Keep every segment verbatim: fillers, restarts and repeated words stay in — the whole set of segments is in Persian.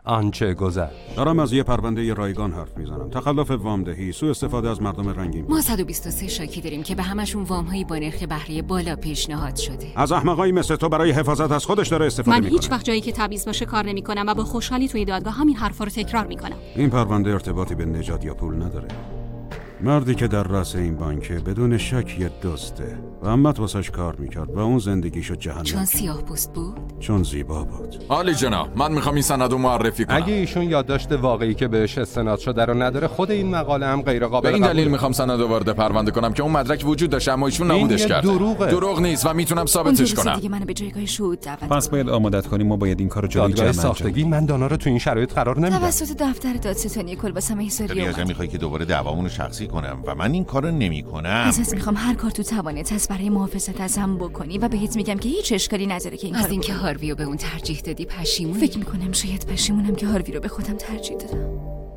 آنچه گذشت. دارم از یه پرونده رایگان حرف میزنم. تخلف وامدهی، سوء استفاده از مردم رنگین. ما صد و بیست و سه شاکی داریم که به همشون وام‌های با نرخ بهره بالا پیشنهاد شده. از احمقایی مثل تو برای حفاظت از خودش داره استفاده من میکنه. هیچ وقت جایی که تبعیض باشه کار نمیکنم و با خوشحالی توی دادگاه همین حرفا رو تکرار میکنم. این پرونده ارتباطی به نژاد یا پول نداره. مردی که در رأس این بانکه بدون شک یه دوسته و عمت واسش کار میکرد و اون زندگیشو جهنم. چون سیاه پوست بود؟ چون زیبا بود. عالی جناب، من میخوام این سندو معرفی کنم. اگه ایشون یادداشت واقعی که بهش استناد شده رو نداره، خود این مقاله هم غیر قابل به این قبوله. دلیل میخوام سندو وارد پرونده کنم که اون مدرک وجود داشت اما ایشون نبودش کرد. این دروغه. دروغ نیست و میتونم ثابتش کنم. دیگه منو به جایگاه شهود دعوت. پس باید آمادت کنیم، ما باید این کارو جلوی جمع انجام ساختگی. من دانا رو تو این شرایط قرار نمیدم. توسط دفتر دادستانی کلباسم احضاری اومد. میخوای که دوباره دعوامون رو شخصی کنم و من این کارو نمیکنم. ازت میخوام هر کار تو توانت هست برای محافظت ازم بکنی و بهت میگم که هیچ اشکالی نداره که این از اینکه هاروی رو به اون ترجیح دادی پشیمونی. فکر میکنم شاید پشیمونم که هاروی رو به خودم ترجیح دادم.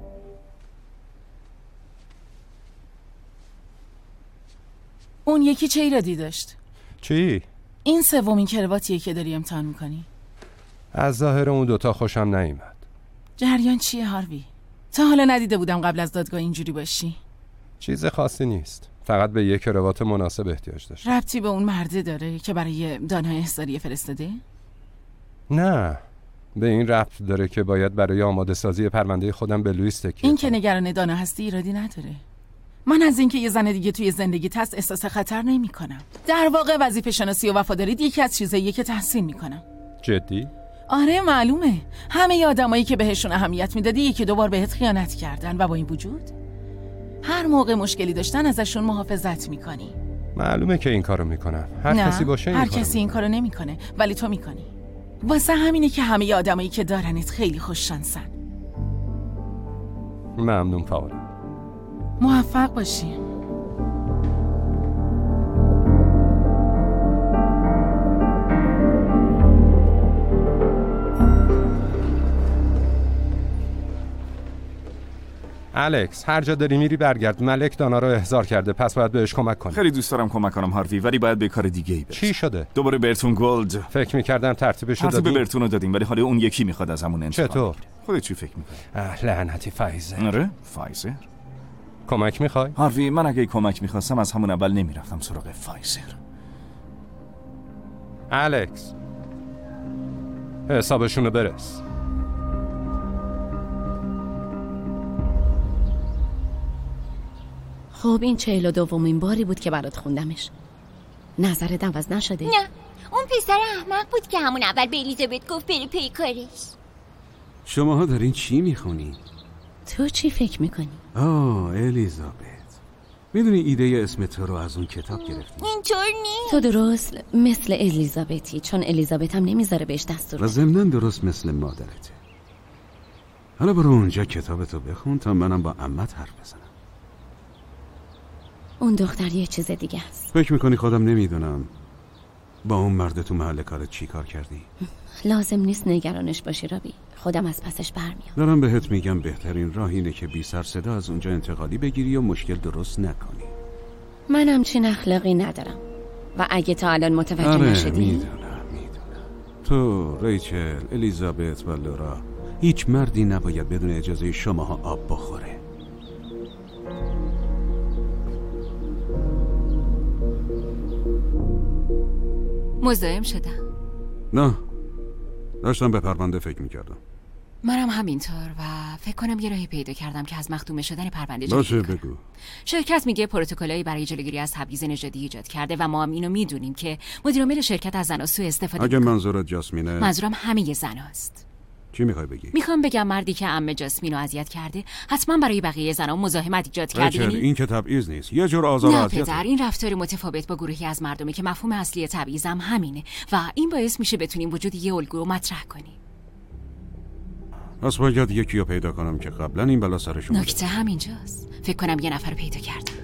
اون یکی چه ایرادی داشت؟ چی؟ این سومین کرواتیه که داری امتحان میکنی؟ از ظاهر اون دوتا خوشم نیومد. جریان چیه هاروی؟ تا حالا ندیده بودم قبل از دادگاه اینجوری باشی. چیز خاصی نیست، فقط به یک کراوات مناسب احتیاج داشت. ربطی به اون مرده داره که برای دانا احضاری فرستاده؟ نه، به این ربط داره که باید برای آماده سازی پرونده خودم به لوئیس تکیه این که نگران دانا هستی ایرادی نداره. من از اینکه یه زن دیگه توی زندگیت هست احساس خطر نمی کنم. در واقع وظیفه شناسی و وفاداری یکی از چیزاییه که تحسین میکنم. جدی؟ آره معلومه. همه آدمایی که بهشون اهمیت میدادی یکی دو بار بهت خیانت کردن و با این وجود هر موقع مشکلی داشتن ازشون محافظت میکنی. معلومه که این کارو میکنم. هر نه، کسی باشه این هر کارو کسی این کارو نمیکنه ولی تو میکنی. واسه همینه که همه آدمایی که دارنت خیلی خوش شانسن. ممنون فاولا. موفق باشی. الکس، هر جا داری میری برگرد. ملک دانا رو احضار کرده، پس باید بهش کمک کنی. خیلی دوست دارم کمک کنم هاروی، ولی باید به کار دیگه ای برسیم. چی شده؟ دوباره برتون گولد. فکر می‌کردم ترتیبش رو ترتیب دادیم. برتون رو دادیم ولی حالا اون یکی میخواد از همون انتقام. چطور؟ خودت چی فکر می‌کنی؟ اه لعنتی فایزر. آره، فایزر. کمک می‌خوای؟ هاروی، من اگه کمک می‌خواستم از همون اول نمیرفتم سراغ فایزر. الکس، حسابشون رو برس. خب این چهل و دومین باری بود که برات خوندمش. نظرت عوض نشده؟ نه، اون پسر احمق بود که همون اول به الیزابت گفت بری پی کارش. شماها دارین چی میخونی؟ تو چی فکر میکنی؟ آه الیزابت، میدونی ایده اسم تو رو از اون کتاب گرفتیم؟ اینطور نیست. تو درست مثل الیزابتی، چون الیزابت هم نمیذاره بهش دستور بده. و ضمناً درست مثل مادرته. حالا برو اونجا کتابتو بخون تا منم با عمت حرف بزنم. اون دختر یه چیز دیگه است. فکر میکنی خودم نمیدونم با اون مرد تو محل کارت چی کار کردی؟ لازم نیست نگرانش باشی رابی، خودم از پسش برمیام. دارم بهت میگم بهترین راه اینه که بی سر صدا از اونجا انتقالی بگیری و مشکل درست نکنی. من همچین اخلاقی ندارم و اگه تا الان متوجه آره نشدی. میدونم میدونم تو، ریچل، الیزابت و لورا، هیچ مردی نباید بدون اجازه شماها آب بخوره. مزاحم شدم. نه، داشتم به پرونده فکر میکردم. منم همینطور و فکر کنم یه راهی پیدا کردم که از مخدوم شدن پرونده جلوگیری باشه کنم. بگو. شرکت میگه پروتکلایی برای جلوگیری از تبعیض نژادی ایجاد کرده و ما هم اینو میدونیم که مدیر عامل شرکت از زن‌ها سوء استفاده اگه میکنه. منظورت جاسمینه؟ منظورم همه زناست. چی میخوای بگی؟ میخوام بگم مردی که عمه جاسمینو اذیت کرده حتما برای بقیه زن‌ها مزاحمت ایجاد کرده. ریچل، این که تبعیض نیست، یه جور آزار و نه اذیت. پدر، این رفتار متفاوت با گروهی از مردمی که مفهوم اصلی تبعیض هم همینه و این باعث میشه بتونیم وجود یه الگو رو مطرح کنیم. پس باید یکی رو پیدا کنم که قبلا این بلا سرشون بوده. نکته همینجاست. فکر کنم یه نفر رو پیدا کردم.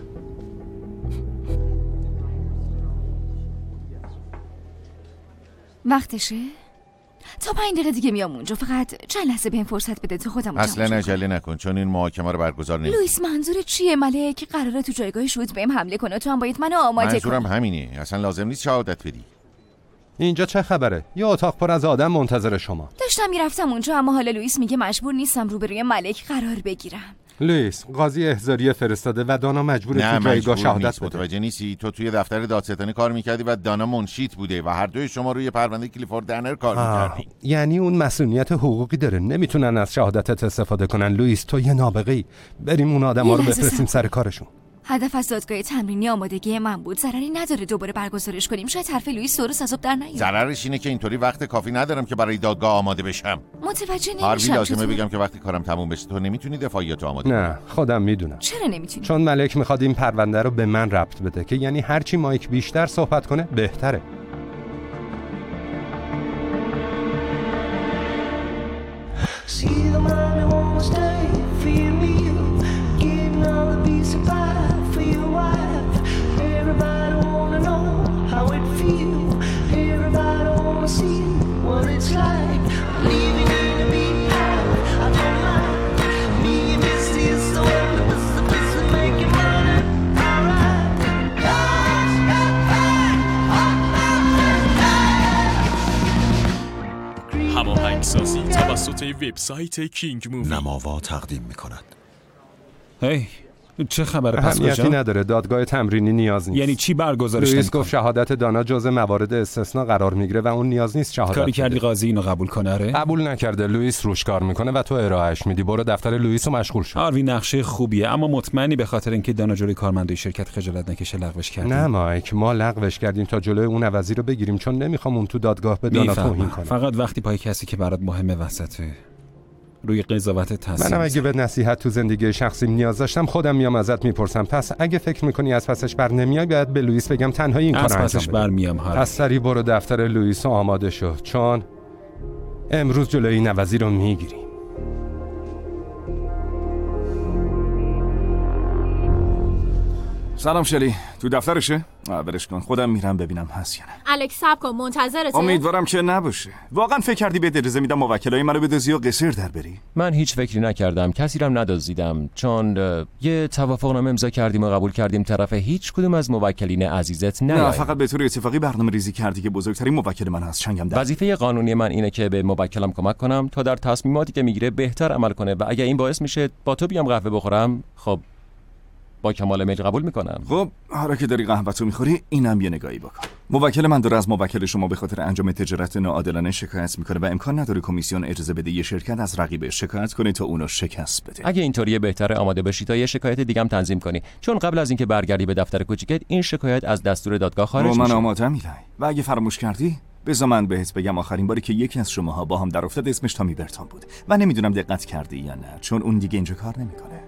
وقتشه؟ تا پنج دقیقه دیگه میام اونجا، فقط چند لحظه بهم فرصت بده تا خودم اصلا عجله نکن چون این محاکمه رو برگزار نمی‌کنم. لوئیس منظور چیه؟ ملک قراره تو جایگاه شهود بهم حمله کنه، تو هم باید منو آماده کنی. منظورم همینه، اصلا لازم نیست شهادت بدی. اینجا چه خبره؟ یه اتاق پر از آدم منتظر شما. داشتم میرفتم اونجا، اما حالا لوئیس میگه مجبور نیستم روبروی ملک قرار بگیرم. لوئیس، قاضی احضاریه فرستاده و دانا مجبوره تو جایگاه شهادت بده. متوجه نیستی؟ تو توی دفتر دادستانی کار میکردی و دانا منشیت بوده و هر دوی شما روی پرونده کلیفورد دنر کار میکردی. یعنی اون مسئولیت حقوقی داره، نمیتونن از شهادتت استفاده کنن. لوئیس، تو یه نابغه‌ای. بریم اون آدما رو بفرستیم سر کارشون. هدف از دادگاه تمرینی آمادگی من بود. ضرری نداره دوباره برگزارش کنیم. شاید حرف لوئیس درست از آب در نیاد. ضررش اینه که اینطوری وقت کافی ندارم که برای دادگاه آماده بشم. متوجه نمیشم. هاروی لازمه بگم که وقتی کارم تموم بشه تو نمیتونی دفاعیاتو آماده نه کنی. خودم میدونم. چرا نمیتونی؟ چون ملک میخواد این پرونده رو به من ربط بده که یعنی هرچی مایک بیشتر صحبت کنه بهتره. هماهنگسازی توسط وبسایت کینگ مووی نماوا تقدیم می‌کند. هی چه خبره؟ پس اهمیتی نداره، دادگاه تمرینی نیاز نیست. یعنی چی برگزارش لوئیس گفت شهادت دانا جزء موارد استثنا قرار میگیره و اون نیاز نیست شهادت کاری بده. کردی قاضی اینو قبول کنه؟ آره قبول نکرده. لوئیس روش کار میکنه و تو ارائهش میدی. برو دفتر لوئیس رو مشغول شو. هاروی نقشه خوبیه، اما مطمئنی به خاطر اینکه دانا جلوی کارمندای شرکت خجالت نکشه لغوش کردی؟ نه مایک، ما لغوش کردیم تا جلوی اون عوضی رو بگیریم، چون نمیخوام اون تو دادگاه به دانا توهین کنه. فقط وقتی پای کسی که برات مهمه وسطه روی قضاوت تاثیر. منم اگه به نصیحت تو زندگی شخصیم نیاز داشتم خودم میام ازت میپرسم. پس اگه فکر میکنی از پسش بر نمیای باید به لوئیس بگم تنهایی این کارو انجام بده. از پسش بر میام. پس سری برو دفتر لوئیس و آماده شو، چون امروز جلوی این عوضی رو میگیریم. سلام شلی، تو دفترشه؟ برش کن، خودم میرم ببینم هست یا نه. الکس صبر کن، منتظرته. امیدوارم که نباشه. واقعا فکر کردی بهت اجازه میدم موکلای منو بدزدی و قصر در بری؟ من هیچ فکری نکردم، کسی رم ندزدیدم، چون یه توافقنامه امضا کردیم و قبول کردیم طرف هیچ کدوم از موکلین عزیزت نیاید. نه، فقط به طور اتفاقی برنامه ریزی کردی که بزرگترین موکل من هست چنگم در. وظیفه قانونی من اینه که به موکلم کمک کنم تا در تصمیماتی که میگیره بهتر عمل کنه و اگه این باعث میشه با تو بیام قهوه بخورم، خب با کمال میل قبول میکنم. خب حالا که داری قهوه‌تو میخوری اینم یه نگاهی بکن. موکل من داره از موکل شما به خاطر انجام تجارت ناعادلانه شکایت میکنه و امکان نداره کمیسیون اجازه بده یه شرکت از رقیبش شکایت کنه تا اونو شکست بده. اگه اینطوریه بهتره آماده بشی تا یه شکایت دیگه هم تنظیم کنی، چون قبل از اینکه برگردی به دفتر کوچیکت این شکایت از دستور دادگاه خارج میشه. من آماده‌ام میلای. و اگه فراموش کردی بذار من بهت بگم آخرین باری که یکی از شماها با هم در افتاد اسمش تامی برتون بود و نمیدونم دقت کردی یا نه، چون اون دیگه اینجا کار نمیکنه.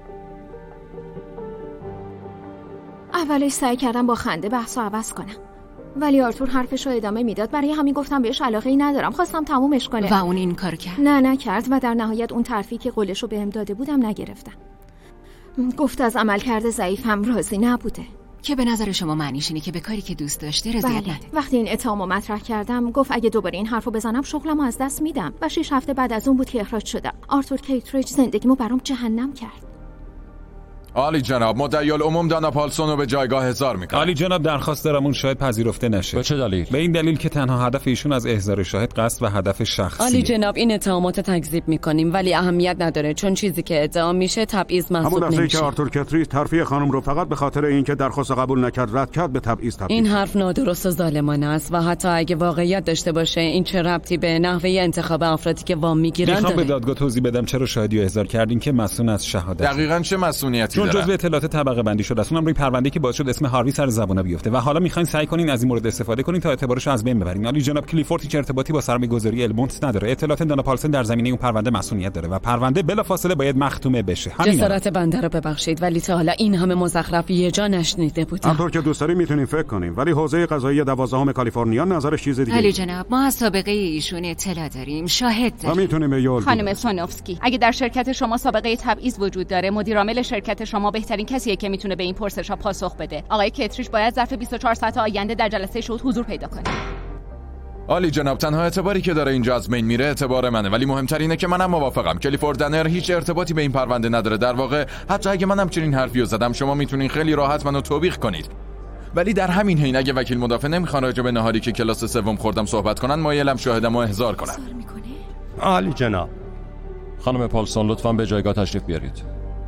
اولش سعی کردم با خنده بحثو عوض کنم، ولی آرتور حرفشو ادامه میداد. برای همین گفتم بهش علاقه ای ندارم، خواستم تمومش کنه. و اون این کارو کرد؟ نه نکرد و در نهایت اون ترفیعی که قولشو بهم داده بودم نگرفتم. گفت از عملکرد ضعیفم راضی نبوده. که به نظر شما معنیش اینه که به کاری که دوست داشته رضایت بله. نده. وقتی این اتهامو مطرح کردم گفت اگه دوباره این حرفو بزنم شغلمو از دست میدم و شش هفته بعد از اون بود که اخراج شدم. آرتور کیتریج زندگیمو برام جهنم کرد. عالی جناب، مدعی العموم دانا پالسون رو به جایگاه احضار میکنم. عالی جناب، درخواست دارم اون شاهد پذیرفته نشه. به چه دلیل؟ به این دلیل که تنها هدف ایشون از احضار شاهد قصد و هدف شخصیه. عالی جناب، این اتهامات تکذیب میکنیم ولی اهمیت نداره، چون چیزی که ادعا میشه تبعیض محسوب نمیشه. همون که آرتور کتریج ترفیع خانم رو فقط به خاطر اینکه درخواست قبول نکرد رد کرد به تبعیض تبدیل. این حرف نادرست و ظالمانه است و حتی اگه واقعیت داشته باشه این چه ربطی به نحوه انتخاب افرادی که وام میگیرن داره؟ میخوام به دادگاه توضیح بدم چرا شاهدی رو احضار کردین که مسئول از شهادت. دقیقاً چه مسئولیتی داره؟ چون جزء اطلاعات طبقه بندی شده است، اونم روی پرونده که باعث شد اسم هاروی سر زبونا بیفته و حالا میخواین سعی کنین از این مورد استفاده کنین تا اعتبارش رو از بین ببرین. عالی جناب، کلیفورد هیچ ارتباطی با سرمایه‌گذاری المونت نداره. اطلاعات دانا پالسون در زمینه اون پرونده مسئولیت داره و پرونده بلافاصله باید مختومه بشه. جسارت بنده رو ببخشید ولی تا حالا این همه مزخرف یه جا نشنیده بودم. همونطور که دوست داری میتونیم فکر کنیم، ولی حوزه قضایی دوازدهم کالیفرنیا نظرش چیز دیگه. علی جناب، ما از سابقه ایشون اطلاع داریم، شاهد داریم. ما میتونیم به یول خانم سونوفسکی، اگه در شرکت شما سابقه تبعیض وجود داره، مدیر عامل شرکت شما بهترین کسیه که میتونه به این پرسش‌ها پاسخ بده. آقای کتریج باید ظرف بیست و چهار ساعت آینده در جلسه شهود حضور پیدا کنه. عالی جناب، تنها اعتباری که داره اینجا از بین میره اعتبار منه، ولی مهمتر اینه که منم موافقم. کلیفورد دنر هیچ ارتباطی به این پرونده نداره. در واقع حتی اگه منم چنین حرفیو زدم شما میتونین خیلی راحت منو توبیخ کنید. ولی در همین حین اگه وکیل مدافع نمیخوان راجع به نهاری که کلاس سوم خوردم صحبت کنن، مایلم شاهدمو احضار کنن. عالی جناب. خانم پالسون لطفاً به جایگاه تشریف بیارید.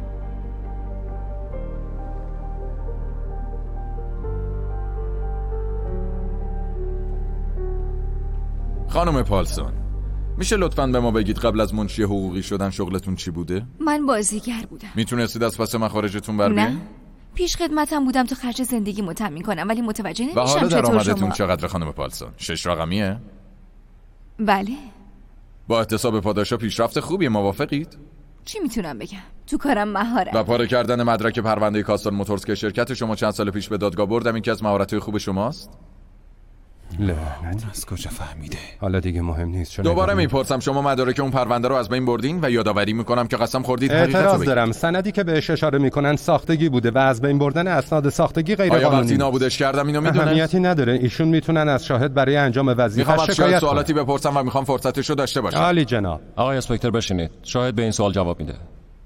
خانم پالسون، میشه لطفاً به ما بگید قبل از منشی حقوقی شدن شغلتون چی بوده؟ من بازیگر بودم. میتونستید از پس مخارجتون بر بیاین؟ نه. پیش خدمتم بودم تا خرج زندگیمو تامین کنم، ولی متوجه نمیشم و حالا چطور درآمدتون شما چقدر خانم پالسون؟ شش رقمیه؟ بله. با احتساب پاداشا پیشرفت خوبی، موافقید؟ چی میتونم بگم؟ تو کارم مهارم. و پاره کردن مدرک پرونده کاستر موتورز که شرکت شما چند سال پیش به دادگاه بردم، این که از مهارت‌های خوب شماست؟ لعنت، از کجا فهمیده؟ حالا دیگه مهم نیست. چون دوباره میپرسم، شما مدارک اون پرونده رو از بین بردین و یادآوری میکنم که قسم خوردید اعتراض دارم. سندی که بهش اشاره میکنن ساختگی بوده و از بین بردن اسناد ساختگی غیر قانونی. آیا وقتی نابودش کردم اینو میدونست؟ اهمیتی نداره. ایشون میتونن از شاهد برای انجام وظیفه شکایت کنن. سوالاتی بپرسم و میخوام فرصتشو داشته باشم. عالی جناب. آقای اسپکتر بشینید. شاهد به این سوال جواب میده.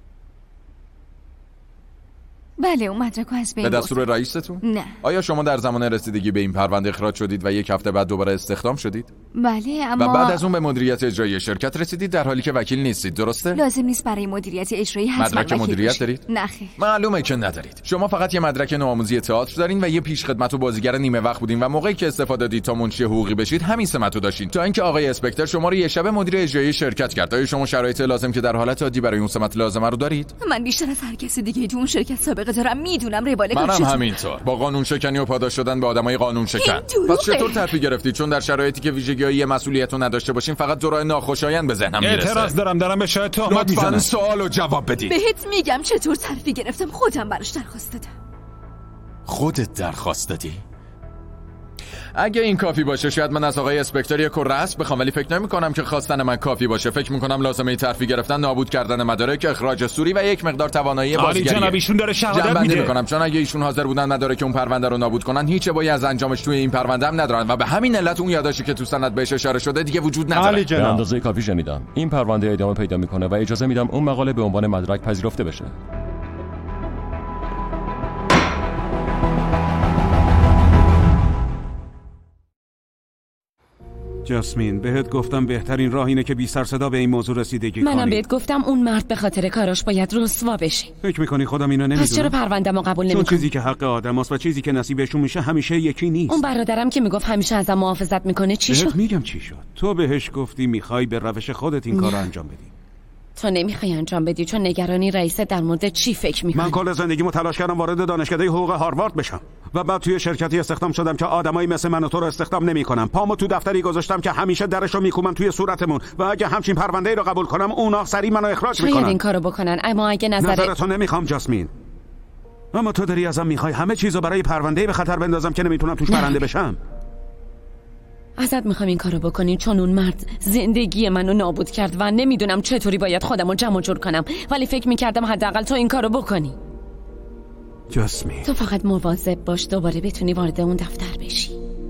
بله، اون مدرکو از بین به دستور رئیستون؟ نه. آیا شما در زمان رسیدگی به این پرونده اخراج شدید و یک هفته بعد دوباره استخدام شدید؟ بله، اما و بعد از اون به مدیریت اجرایی شرکت رسیدید در حالی که وکیل نیستید، درسته؟ لازم نیست برای مدیریت اجرایی حتما مدرک مدیریت دارید؟ نه خیر. معلومه که ندارید. شما فقط یه مدرک نوآموزی تئاتر دارین و یه پیش خدمت و بازیگر نیمه وقت بودین و موقعی که استفاده دید تا منشی حقوقی بشید همین سمتو داشتین، تا اینکه آقای اسپکتر شما رو یه شب مدیر اجرایی شرکت کرد. آیا شما شرایط لازم که در حالت عادی برای اون سمت لازمه رو دارید؟ من بیشتر از هر کسی دیگه تو اون شرکت سابقه دارم، میدونم روال منم همینطور. با قانون شکنی و پاداش شدن به آدمای قانون شکن. پس چطور ترفیع گرفتید؟ چون در شرایطی که ویژگی‌های مسئولیت رو نداشته باشین فقط دورای ناخوشایند به ذهنم میرسه. اعتراض دارم دارم به شاید تهمت میزنم. لطفاً سوالو جواب بدید. بهت میگم چطور ترفیع گرفتم، خودم براش درخواست دادم. خودت درخواست دادی؟ اگه این کافی باشه شاید من از آقای اسپکتر یک رسم بخوام، ولی فکر نمی کنم که خواستن من کافی باشه. فکر می کنم لازمه ترفیع گرفتن، نابود کردن مدارک، اخراج سوری و یک مقدار توانایی بازیگری. جناب ایشون داره شهادت میده. میکنم چون اگه ایشون حاضر بودن مدارک اون پرونده رو نابود کنن، هیچ بایی از انجامش توی این پرونده هم ندارن و به همین علت اون یادداشتی که تو سند بهش اشاره شده دیگه وجود نداره. به اندازه کافی شنیدم. این پرونده ادامه پیدا میکنه و اجازه میدم اون مقاله به عنوان مدرک پذیرفته بشه. جاسمین، بهت گفتم بهترین راه اینه که بی سر صدا به این موضوع رسیدگی کنی. منم بهت گفتم اون مرد به خاطر کاراش باید رسوا بشه. فکر میکنی خودم اینو نمیدونم؟ پس چرا پرونده‌مو قبول نمی‌کنی؟ چون چیزی که حق آدماست و چیزی که نصیبشون میشه همیشه یکی نیست. اون برادرم که میگفت همیشه ازم محافظت میکنه چی شد؟ بهت میگم چی شد. تو بهش گفتی میخوای به روش خودت این کارو انجام بدی. تو نمیخوای انجام بدی چون نگرانی رئیس در مورد چی فکر میکنی؟ من کل زندگیمو تلاش کردم وارد دانشکده حقوق هاروارد بشم و بعد توی شرکتی استخدام شدم که آدمایی مثل من و تو رو استخدام نمیکنن. پامو تو دفتری گذاشتم که همیشه درشو میکوبن توی صورتمون و اگه همچین پرونده‌ای رو قبول کنم اونا سری منو اخراج میکنن. شاید این کارو بکنن، اما اگه نظر نظرتو نمیخوام جاسمین. اما تو داری ازم میخوای همه چیزو برای پرونده‌ای به خطر بندازم که نمیتونم توش برنده بشم. ازت میخوام این کارو بکنی چون اون مرد زندگی منو نابود کرد و نمیدونم چطوری باید خودمو جمع جور کنم، ولی فکر میکردم حداقل تو این کارو بکنی. جاسمین، تو فقط مواظب باش دوباره بتونی وارد اون دفتر بشی.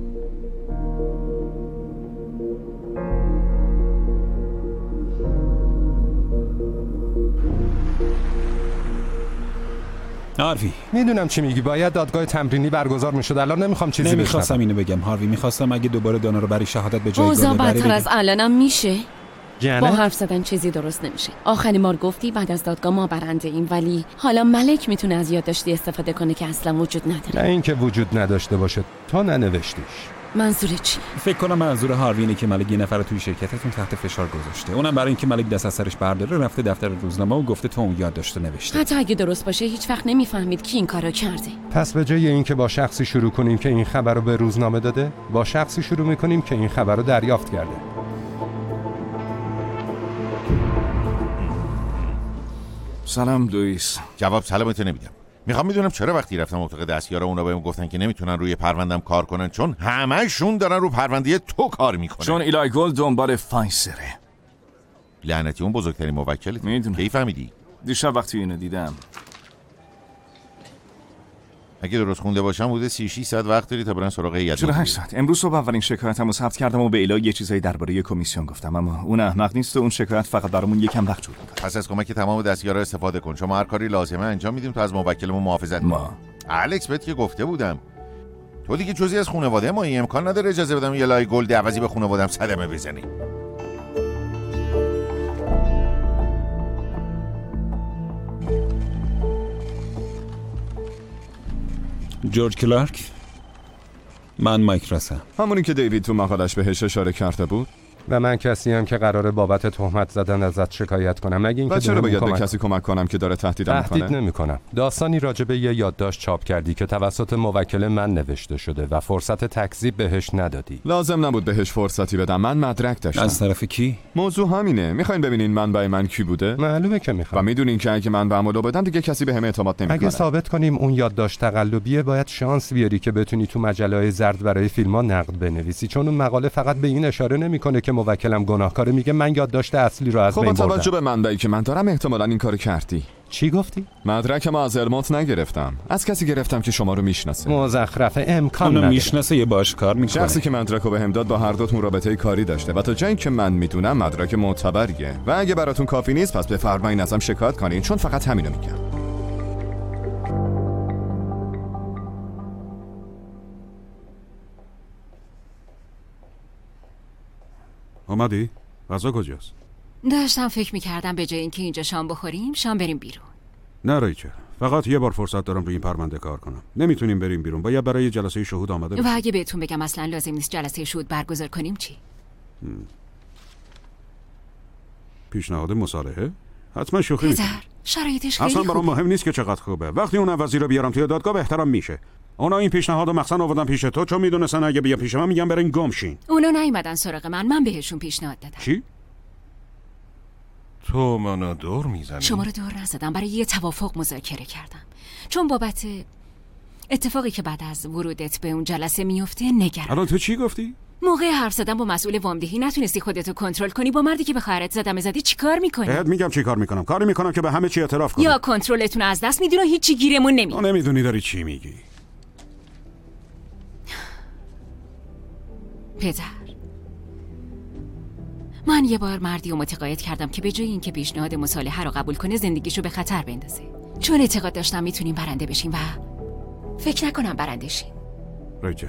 هاروی، میدونم چی میگی. باید دادگاه تمرینی برگزار میشد. الان نمیخوام چیزی بشنوم. نمیخواستم اینو بگم هاروی. میخواستم اگه دوباره دانا رو برای شهادت به جایگاه اوضاع ببری. بدتر از الانم میشه. جنه؟ با حرف زدن چیزی درست نمیشه. آخرین بار گفتی بعد از دادگاه ما برنده ایم، ولی حالا ملک میتونه از یادداشتی استفاده کنه که اصلا وجود نداره. نه اینکه وجود نداشته باشه، تو ننوشتیش. منظور چی؟ فکر کنم منظور هاروی اینه که ملک یه نفر رو توی شرکتتون تحت فشار گذاشته. اونم برای اینکه ملک دست از سرش برداره رفته دفتر روزنامه و گفته تو اون یادداشت نوشته. حتی اگه درست باشه هیچ وقت نمیفهمید کی این کارو کرده. پس به جای اینکه با شخصی شروع کنیم که این خبر رو به روزنامه داده، با شخصی شروع میکنیم که این خبر رو دریافت کرده. سلام لوئیس. جواب سلامتو نمیدم. میخوام میدونم چرا وقتی رفتم اتاق دستیارا اونا بهم گفتن که نمیتونن روی پروندم کار کنن چون همه‌شون دارن رو پرونده تو کار میکنن. چون ایلای گل دنبال فایسره. لعنتی، اون بزرگترین موکلت. میدونم. کی فهمیدی؟ دیشب وقتی اینو دیدم. اگه درست خونده باشم بوده سی و شش ساعت وقت داری تا برن سراغ هیئت. چرا هشت ساعت؟ امروز صبح اولین شکایتمو ثبت کردم و به ایلا یه چیزایی درباره کمیسیون گفتم، اما اون احمق نیست و اون شکایت فقط برامون یکم وقت جور میکنه. پس از کمک تمام دستیارا استفاده کن. شما هر کاری لازمه انجام میدیم تا از موکلمون محافظت کنیم. ما الکس بهت که گفته بودم. تو دیگه جزئی از خانواده ما، این امکان نداره اجازه بدم یه لای گل عوضی به خانواده‌ام صدمه بزنی. جورج کلارک، من مایک راسم. همونی که دیوید تو مقالش بهش اشاره کرده بود. و من کسی هم که قراره بابت تهمت زدن ازت شکایت کنم. مگه اینکه چرا باید به کسی کمک کنم که داره تهدیدم میکنه؟ تهدید نمیکنم. داستانی راجع به یه یادداشت چاپ کردی که توسط موکل من نوشته شده و فرصت تکذیب بهش ندادی. لازم نبود بهش فرصتی بدم، من مدرک داشتم. از طرف کی؟ موضوع همینه. میخواین ببینین منبع من کی بوده؟ معلومه که میخوام. و میدونین که اگه من عملو بدم دیگه کسی بهم اعتماد نمیکنه. اگه ثابت کنیم اون یادداشت تقلبیه، باید شانس بیاری که بتونی تو مجله‌های زرد برای فیلم‌ها نقد بنویسی، چون اون مقاله فقط به این اشاره نمیکنه که موکلم گناه کاره، میگه من یادداشت اصلی رو از بین بردم. خب با توجه به منبعی که من دارم احتمالاً این کارو کردی. چی گفتی؟ مدرکم از المونت نگرفتم، از کسی گرفتم که شما رو میشناسه. مزخرفه، امکان نداره. اونو میشناسه، یه باش کار میکنه. شخصی که مدرکو بهم داد با هر دوتون رابطه کاری داشته و تا جایی که من میدونم مدرک معتبریه. و اگه براتون کافی نیست پس بفرمایید ازم شکایت کنین، چون فقط همینو میگم. اومدی؟ غذا کجاست؟ داشتم فکر میکردم به جای اینکه اینجا شام بخوریم شام بریم بیرون. نه ریچل، فقط یه بار فرصت دارم روی این پرونده کار کنم. نمیتونیم بریم بیرون، باید برای جلسه شهود آماده بشیم. و اگه بهتون بگم اصلا لازم نیست جلسه شهود برگزار کنیم چی؟ پیشنهاد مصالحه؟ حتما شوخی می‌کنی. شرایطش خیلی خوبه. اصلا برام مهم نیست که چقدر خوبه. وقتی اون عوضی رو بیارم توی دادگاه بهترم میشه. اونا این پیشنهادو مخصوصا آوردن پیش تو چون میدونستن اگه بیا پیش من میگم برین گم شین. اونا نیومدن سراغ من، من بهشون پیشنهاد دادم. چی؟ تو منو دور میزنی؟ شما رو دور نزدم، برای یه توافق مذاکره کردم. چون بابت اتفاقی که بعد از ورودت به اون جلسه میفته نگران. الان تو چی گفتی؟ موقع حرف زدن با مسئول وامدهی نتونستی خودتو کنترل کنی، با مردی که به خواهرت زدم زدی چیکار میکنی؟ بهت میگم چیکار میکنم. کاری میکنم که به همه چی اعتراف کنم. یا کنترلتون از دست میدین و هیچی گیرمون نمیاد. تو نمیدونی داری چی میگی. پدر، من یه بار مردی رو متقاعد کردم که به جای اینکه پیشنهاد مصالحه رو قبول کنه زندگیشو به خطر بندازه، چون اعتقاد داشتم میتونیم برنده بشیم و فکر نکنم برنده شیم. ریچل،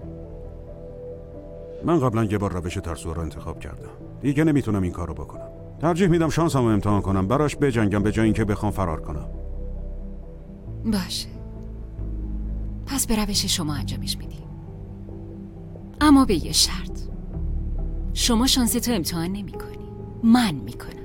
من قبلا یه بار روش ترسو رو انتخاب کردم. دیگه نمیتونم این کارو بکنم. ترجیح میدم شانسمو امتحان کنم، براش بجنگم به جای اینکه بخوام فرار کنم. باشه، پس به روش شما انجامش میدیم، اما به یه شرط. شما شانستو امتحان نمی کنی، من میکنم.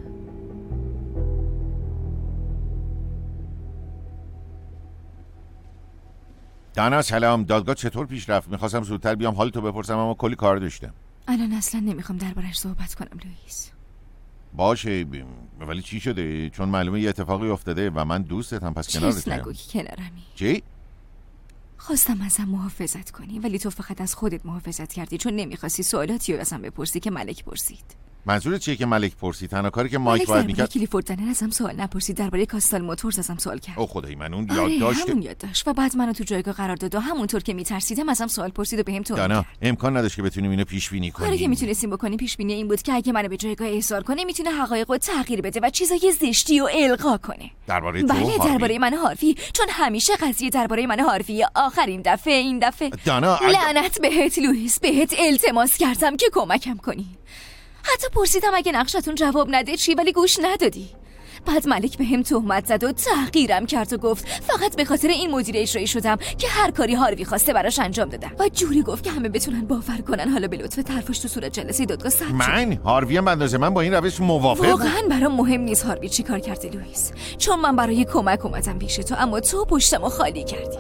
دانا سلام، دادگاه چطور پیش رفت؟ میخواستم زودتر بیام حالتو بپرسم اما کلی کار داشتم. الان اصلا نمیخوام دربارش صحبت کنم لوئیس. باشه ب... ولی چی شده؟ چون معلومه یه اتفاقی افتاده و من دوستتم، پس کنارتم. چیز نگو که کنارمی. چی؟ خواستم ازم محافظت کنی ولی تو فقط از خودت محافظت کردی، چون نمیخواستی سوالاتی رو ازم بپرسی که ملک پرسید. منظورت چیه که ملک پرسید؟ تنها کاری که مایک باید میکرد کلیفورد دنر ازم سوال نپرسید، درباره کاستال موتورز ازم سوال کرد. او خدای من، اون آره یادداشت همون یادداشت. و بعد منو تو جایگاه قرار داد و همونطور که میترسیدم ازم سوال پرسید و بهم تو دانا امکان نداشت که بتونیم اینو پیش بینی کنیم. کاری که میتونستیم بکنیم پیش بینی این بود که اگه منو به جایگاه احضار کنه میتونه حقایق رو تغییر بده و چیزای زشتی رو القا کنه. درباره تو بله درباره من هاروی، چون همیشه قضیه درباره من هاروی. آخرین دفعه این دفعه دانا لعنت بهت لوئیس، بهت التماس کردم که کمکم کنی. حتی پرسیدم اگه نقشتون جواب نده چی، ولی گوش ندادی. بعد ملک به هم تهمت زد و تحقیرم کرد و گفت فقط به خاطر این مدیر اجرایی شدم که هر کاری هاروی خواسته براش انجام دادم و جوری گفت که همه بتونن باور کنن. حالا به لطف طرفش تو صورت جلسه دادگاه ثبت شد. من هاروی هم اندازه من با این روش موافقم. واقعا برام مهم نیست هاروی چی کار کرده لوئیس، چون من برای کمک اومدم پیش تو، اما تو پشتمو خالی کردی.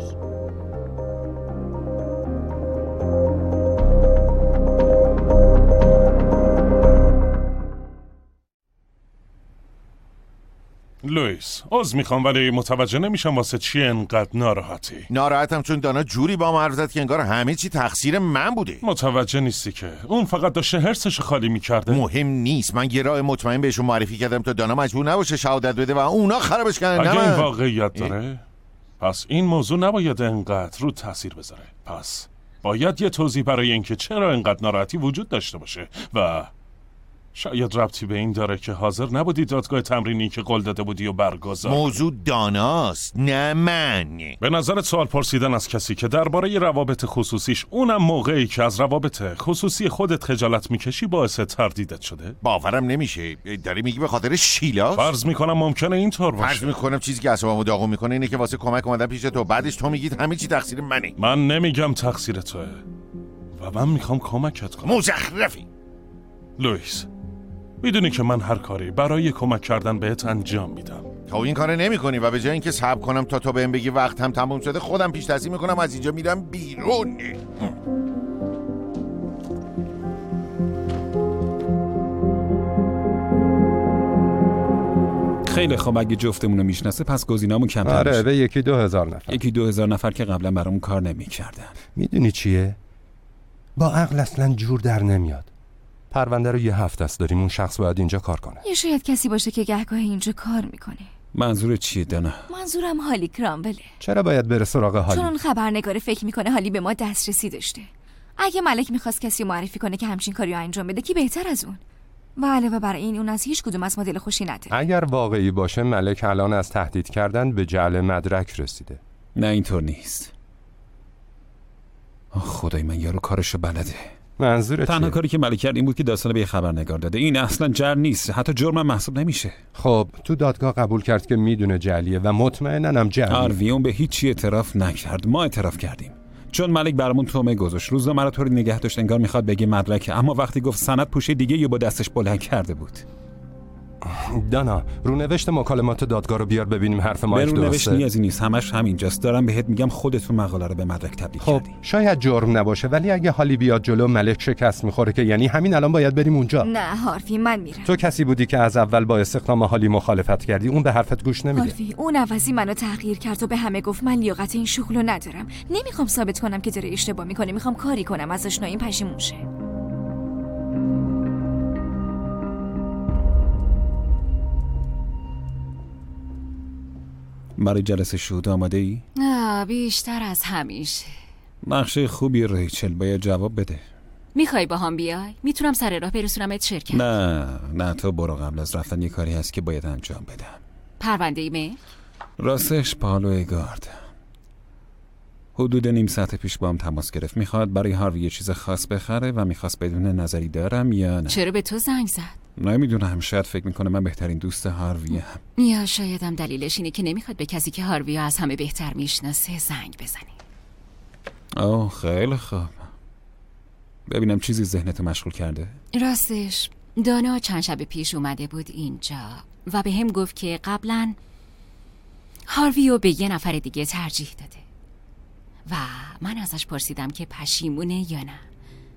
لوئیس، عذر میخوام ولی متوجه نمیشم واسه چی انقدر ناراحتی. ناراحتم چون دانا جوری با من حرف زد که انگار همه چی تقصیر من بوده. متوجه نیستی که اون فقط داشته حرسش خالی میکرده. مهم نیست، من یه راه مطمئن بهشون معرفی کردم تا دانا مجبور نباشه شهادت بده و اونا خرابش کردن. اگه این واقعیت داره پس این موضوع نباید انقدر رو تاثیر بذاره. پس باید یه توضیح برای اینکه چرا انقدر ناراحتی وجود داشته باشه و شاید ربطی به این داره که حاضر نبودی دادگاه تمرینی که قول داده بودی و برگزار. موضوع داناست، نه من. به نظرت سوال پرسیدن از کسی که درباره روابط خصوصیش، اونم موقعی که از روابط خصوصی خودت خجالت میکشی، باعث تردیدت شده؟ باورم نمیشه. داری میگی به خاطر شیلا؟ فرض میکنم ممکنه اینطور باشه. فرض میکنم چیزی که اعصابمو داغون میکنه اینه که واسه کمک اومدم پیش تو، بعدش تو میگید همه چی تقصیر منه. من نمیگم تقصیر توئه و من میخوام کمکت کنم. مزخرفی. لوئیس، میدونی که من هر کاری برای کمک کردن بهت انجام میدم. تو این کارو نمی‌کنی و به جای اینکه صبر کنم تا تو بهم بگی وقت هم تموم شده، خودم پیش دستی میکنم از اینجا میرم بیرون. خیلی خوب، اگه جفتمون رو میشناسه پس گزینه‌مون کمتر آره میشه. به یکی دو هزار نفر. یکی دو هزار نفر که قبلا برامون کار نمی‌کردن. میدونی چیه؟ با عقل اصلا جور در نمیاد. پرونده رو یه هفته است داریم، اون شخص باید اینجا کار کنه. یا شاید کسی باشه که گهگاه اینجا کار میکنه. منظور چیه دانا؟ منظورم هالی کراموله. چرا باید بره سراغ هالی؟ چون اون خبرنگار فکر میکنه هالی به ما دسترسی داشته. اگه ملک میخواست کسی معرفی کنه که همچین کاری رو انجام بده، کی بهتر از اون؟ و علاوه بر این، اون از هیچ کدوم از ما دل خوشی نداره. اگر واقعی باشه ملک الان از تهدید کردن به جعل مدرک رسیده. نه اینطور نیست. آه خدای من، یارو کارشو بلده. منظورت تنها چیه؟ کاری که ملک کرد این بود که داستان به یه خبرنگار داده. این اصلا جرم نیست، حتی جرم محسوب نمیشه. خب تو دادگاه قبول کرد که میدونه جعلیه و مطمئناً هم جعلیه. آرویون به هیچ چی اعتراف نکرد، ما اعتراف کردیم. چون ملک برامون تومه گذاشت، روزنامه رو طوری نگه داشت انگار میخواد بگه مدرکه، اما وقتی گفت سند پوشه دیگه یه با دستش بلند کرده بود. دانا، رونوشت مکالمات دادگاه رو بیار ببینیم حرف ما درسته. رونوشت نیازی نیست، همش همینجاست. دارم بهت میگم خودتون مقاله رو به مدرک تبدیل خب کردی. شاید جرم نباشه، ولی اگه حالی بیاد جلو ملک شکست میخوره که یعنی همین الان باید بریم اونجا. نه هارفی، من میرم. تو کسی بودی که از اول با استخدام حالی مخالفت کردی، اون به حرفت گوش نمیده. هارفی اون عوضی منو تحقیر کرد و به همه گفت من لیاقت این شغلو ندارم. نمیخوام ثابت کنم که داره اشتباه میکنه، میخوام کاری کنم از آشناییم پشیمون شه. برای جلسه شهود آماده ای؟ آه بیشتر از همیشه. نقشه خوبی ریچل، باید جواب بده. میخوای با هم بیای؟ میتونم سر راه برسونمت شرکت. نه نه تو برو، قبل از رفتن یه کاری هست که باید انجام بدم. پرونده ایمه؟ راستش پالو ایگارد حدود نیم ساعت پیش با هم تماس گرفت. میخواد برای هاروی یه چیز خاص بخره و میخواست بدون نظری دارم یا نه. چرا به تو زنگ زد؟ نمیدونم، شاید فکر میکنه من بهترین دوست هاروی هم، یا شاید هم دلیلش اینه که نمیخواد به کسی که هاروی از همه بهتر میشناسه زنگ بزنی. اوه خیلی خوب. ببینم چیزی ذهنتو مشغول کرده؟ راستش دانا چند شب پیش اومده بود اینجا و به هم گفت که قبلا هارویو به یه نفر دیگه ترجیح داده و من ازش پرسیدم که پشیمونه یا نه.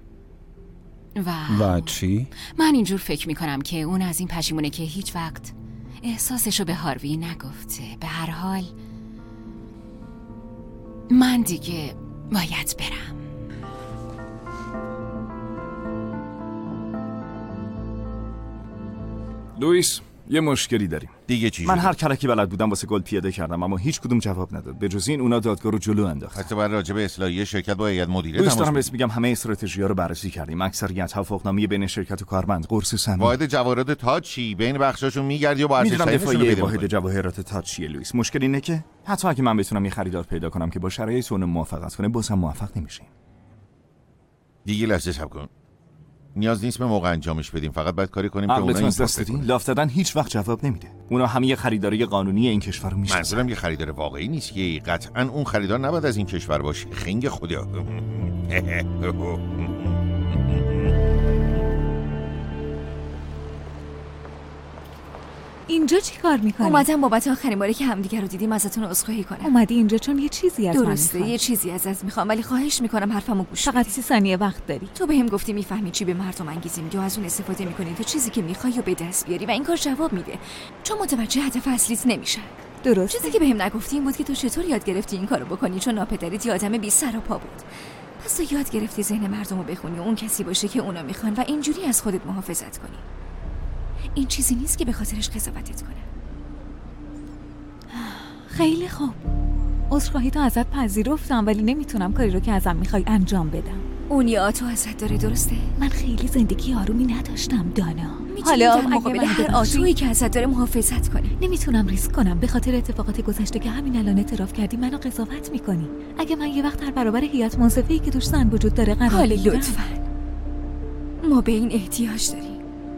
و و چی؟ من اینجور فکر میکنم که اون از این پشیمونه که هیچ وقت احساسشو به هاروی نگفته. به هر حال من دیگه باید برم. لوئیس، یه مشکلی داریم. دیگه چی؟ من هر کلکی بلد بودم واسه گل پیاده کردم اما هیچ کدوم جواب نداد. به جز این اونا دادگاه رو جلو انداخت. حتی بر راجع به اصلاحیه شرکت با هیئت مدیره دوست تماس دارم بگیریم. بهت میگم همه استراتژی‌ها رو بررسی کردیم. اکثریت توافقنامه بین شرکت و کارمند، قرص سمی. واحد جواهرات تاج چی؟ بین بخشاشون میگردی و با ارزش میدونم تعیینشون رو دفاعی پیدا واحد می‌کنی. جواهرات تاج چیه لوئیس. مشکل اینه که حتی اگه من بتونم یه خریدار پیدا کنم که با شرایط اون موافقت کنه، بازم موفق نمیشیم. دیگه لحظه صبر کن. نیاز نیست به موقع انجامش بدیم، فقط باید کاری کنیم که اونا عقلتون این از دست دادین. لاف دادن هیچ وقت جواب نمیده. اونا همه یه خریداری قانونی این کشور رو میشناسن. منظورم یه خریدار واقعی نیست که قطعاً اون خریدار نباید از این کشور باشه. خنگ خدا. اینجا چی کار میکنی؟ اومدم بابت آخرین باری که همدیگه رو دیدیم ازتون عذرخواهی کنم. اومدی اینجا چون یه چیزی از من درسته، میخوای. یه چیزی ازت میخوام، ولی خواهش میکنم حرفمو گوش فقط سی ثانیه وقت داری. تو بهم گفتی میفهمی چی به مردم انگیزی میده و از اون استفاده میکنی تا چیزی که میخوای و به دست بیاری و این کار جواب میده، چون متوجه هدف اصلیت نمیشن. درست. چیزی که بهم نگفتی این بود که تو چطور یاد گرفتی این کارو بکنی، چون ناپدریت یه آدم بی سر و پا بود. پس تو یاد گرفتی ذهن مردمو بخونی و اون کسی باشه که اونا میخوان و اینجوری از خودت محافظت کنی. این چیزی نیست که به خاطرش قضاوتت کنه. خیلی خوب. عذرخواهی تو ازت پذیرفتم ولی نمیتونم کاری رو که ازم میخوای انجام بدم. اونیا تو ازت داره، درسته؟ من خیلی زندگی آرومی نداشتم دانا. حالا در مقابل هر آتویی که ازت داره محافظت کنی. نمیتونم ریسک کنم به خاطر اتفاقات گذشته که همین الان اعتراف کردی منو قضاوت میکنی. اگه من یه وقت در برابر هیئت منصفه‌ای که توش زن وجود داره قرار حالا بگیرم، لطفاً ما به این احتیاج داریم.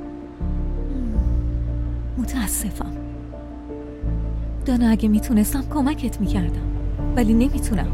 متاسفم دانا، اگه میتونستم کمکت میکردم ولی نمیتونم.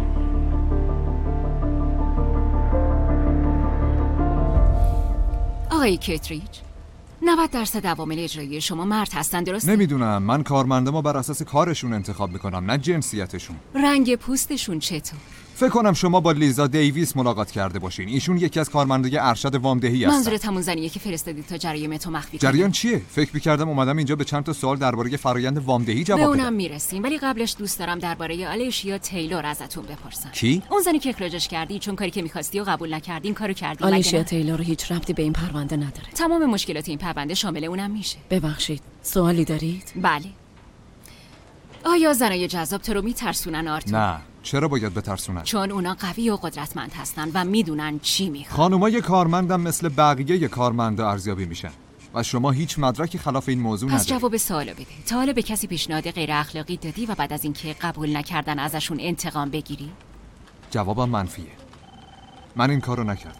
آقای کتریج، نود درصد عوامل اجرایی شما مرد هستن، درسته؟ نمیدونم، من کارمندامو بر اساس کارشون انتخاب میکنم نه جنسیتشون. رنگ پوستشون چطور؟ فکر کنم شما با لیزا دیویس ملاقات کرده باشین. ایشون یکی از کارمندای ارشد وامدهی هستن. منظورت همون زنیه که فرستادی تا جریان تو مخفی کنی؟ جریان چیه؟ فکر می‌کردم اومدم اینجا به چند تا سوال درباره فرآیند وامدهی جواب بدم. به اونم میرسیم، ولی قبلش دوست دارم درباره آلیشیا تیلور ازتون بپرسم. کی؟ اون زنی که اخراجش کردی چون کاری که می‌خواستی و قبول نکردی، این کارو کردی. آلیشیا تیلور هیچ ربطی به این پرونده نداره. تمام مشکلات این پرونده شامل اونم میشه. ببخشید، سوالی دارید؟ بله. آیا زنای جذاب تو رو میترسونن آرتور؟ نه، چرا باید بترسونن؟ چون اونا قوی و قدرتمند هستن و میدونن چی میخوان. خانومای کارمندم مثل بقیه کارمندا ارزیابی میشن و شما هیچ مدرکی خلاف این موضوع ندارید. پس جواب سوالو بده. تا حالا به کسی پیشنهاد غیر اخلاقی دادی و بعد از اینکه قبول نکردن ازشون انتقام بگیری؟ جوابم منفیه. من این کارو نکردم.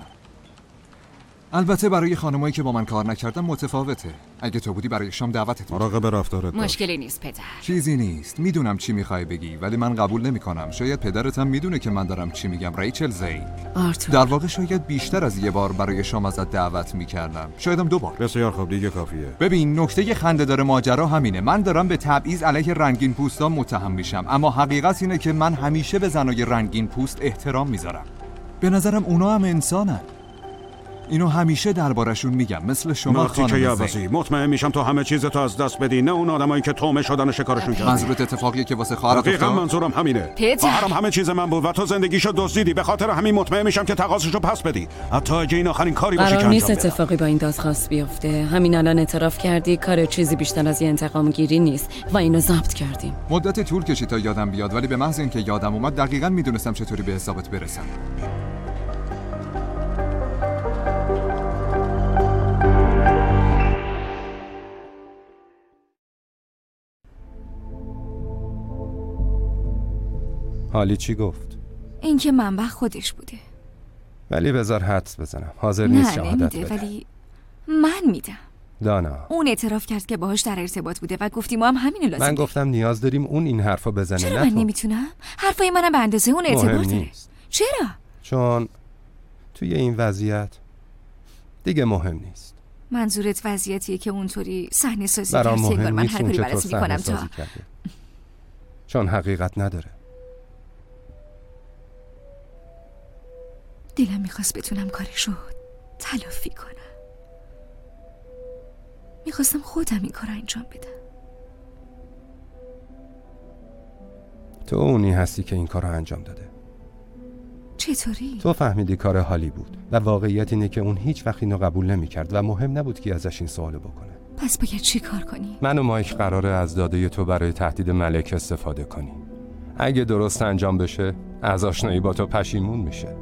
البته برای خانمایی که با من کار نکردن متفاوته. اگه تو بودی برای شام دعوتت می‌کردم. مراقب رفتارت باش. مشکلی نیست پدر. چیزی نیست. میدونم چی میخوای بگی ولی من قبول نمیکنم. شاید پدرت هم میدونه که من دارم چی میگم. ریچل زی. آرتور. در واقع شاید بیشتر از یه بار برای شام ازت دعوت میکردم. شایدم دو بار. بسیار خوب، دیگه کافیه. ببین، نکته خنده‌دار ماجرا همینه. من دارم به تبعیض علیه رنگین پوستان متهم میشم، اما حقیقت اینه که من همیشه به زنای رنگین پوست احترام میذارم. به نظرم اونا هم انسانن. اینو همیشه دربارشون میگم، مثل شما خانم زی. مطمئن میشم تو همه چیز تو از دست بدی، نه اون آدمایی که تومه شدن و شکارشون کردی. منظورت اتفاقیه که واسه خواهرت افتاد؟ دقیقاً منظورم همینه. خواهرم همه چیز من بود و تو زندگیشو دزدیدی، به خاطر همین مطمئن میشم که تقاضاشو پس بدی، حتی اگه این آخرین کاری باشه که قرار نیست انجام بدم. اتفاقی با این دادخواست بیفته. همین الان اعتراف کردی کار چیزی بیشتر از یه انتقام گیری نیست و اینو ضبط کردیم. مدت طول کشید تا یادم بیاد، ولی به محض اینکه یادم اومد دقیقاً میدونستم چطوری به حسابت برسم. حالی چی گفت؟ این که منبع خودش بوده. ولی بذار حدس بزنم، حاضر نیست شهادت نمیده، بده. ولی من میدم. دانا، اون اعتراف کرد که باهاش در ارتباط بوده و گفتیم ما هم همینو لازم. من گفتم نیاز داریم اون این حرفا بزنه. چرا نه من تو. نمیتونم؟ حرفای منم به اندازه اون اعتبار مهم داره. نیست. چرا؟ چون توی این وضعیت دیگه مهم نیست. منظورت وضعیتیه که اونطوری صحنه سازی برام کرد مهم من نیست هر اون کاری چطور برات میکنم صحنه تا سازی کرده. چون حقیقت نداره. دلم میخواست بتونم کارشو تلافی کنم. میخواستم خودم این کار انجام بدم. تو اونی هستی که این کار رو انجام داده. چطوری؟ تو فهمیدی کار حالی بود و واقعیت اینه که اون هیچ وقت اینو قبول نمی کرد و مهم نبود که ازش این سوالو بکنه. پس باید چی کار کنی؟ من و مایک قراره از داده تو برای تهدید ملک استفاده کنیم. اگه درست انجام بشه از آشنایی با تو پشیمون میشه.